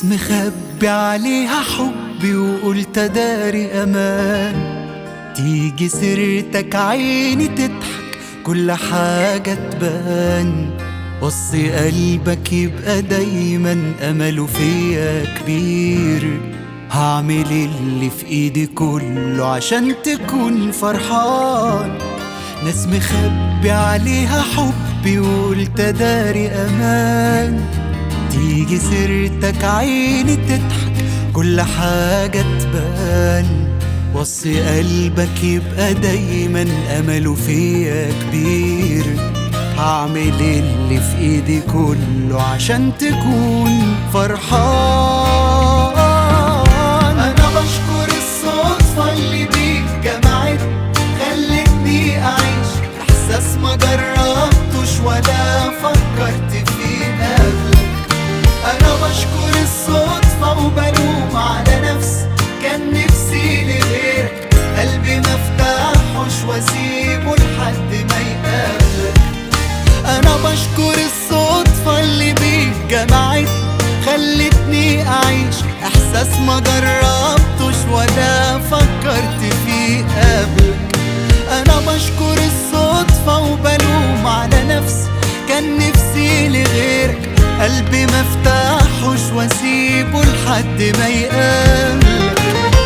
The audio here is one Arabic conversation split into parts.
ناس مخبي عليها حبي وقلت داري امان، تيجي سيرتك عيني تضحك كل حاجة تبان، وصي قلبك يبقى دايما امله فيا كبير، هعمل اللي في ايدي كله عشان تكون فرحان. ناس مخبي عليها حبي وقلت داري امان، تيجي سيرتك عيني تضحك كل حاجة تبان، وصي قلبك يبقى دايما امله فيا كبير، هعمل اللي في ايدي كله عشان تكون فرحان. انا بشكر الصدفة اللي بيك جمعت خلتني اعيش احساس ما جربتوش ولا فكرت فيه قبلك. انا بشكر الصدفة وبلوم على نفسي، كان نفسي لغيرك قلبي مفتاحوش واسيبه لحد ما يقابلك. انا بشكر الصدفة اللي بيك جمعت خلتني اعيش احساس ما جربتوش ولا فكرت فيه قبلك. انا بشكر الصدفة وبلوم على نفسي، كان نفسي لغيرك قلبي مفتاحوش واسيبه لحد ما يقابلك.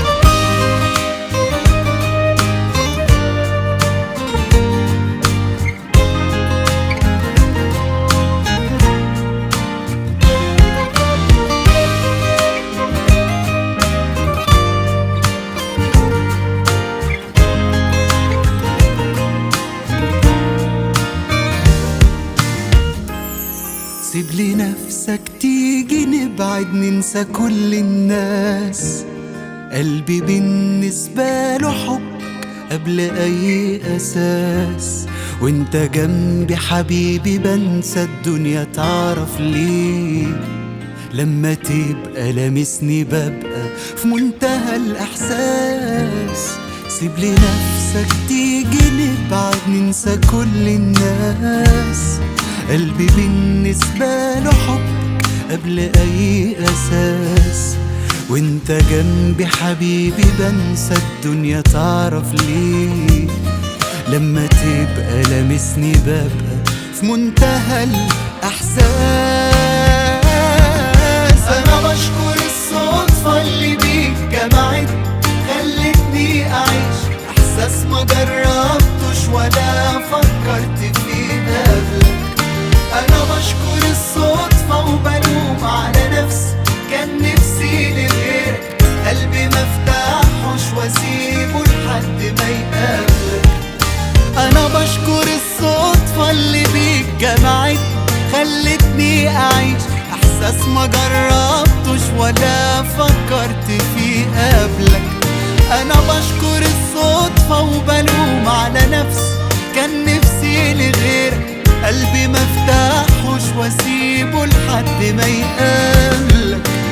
سيب لي نفسك تيجي نبعد ننسى كل الناس، قلبي بالنسبة له حبك قبل أي أساس، وانت جنبي حبيبي بنسى الدنيا تعرف ليه، لما تبقى لامسني ببقى في منتهى الإحساس. سيب لي نفسك تيجي نبعد ننسى كل الناس، قلبي بالنسبة له حبك قبل أي أساس، وانت جنبي حبيبي بنسى الدنيا تعرف ليه، لما تبقى لامسني ببقى في منتهى الإحساس. أنا بشكر الصدفة اللي بيك جمعت خلتني أعيش إحساس ما جربتوش ولا فكرت فيه قبلك. أنا بشكر الصدفة وبلوم على نفسي، كان نفسي لغيرك قلبي مفتاحوش واسيبه لحد ما يقابلك. أنا بشكر الصدفة اللي بيك جمعت خلتني أعيش إحساس ما جربتوش ولا فكرت فيه قبلك. أنا بشكر الصدفة وبلوم على نفسي، كان نفسي لغيرك قلبي مفتاحوش واسيبه لحد ما يقابلك.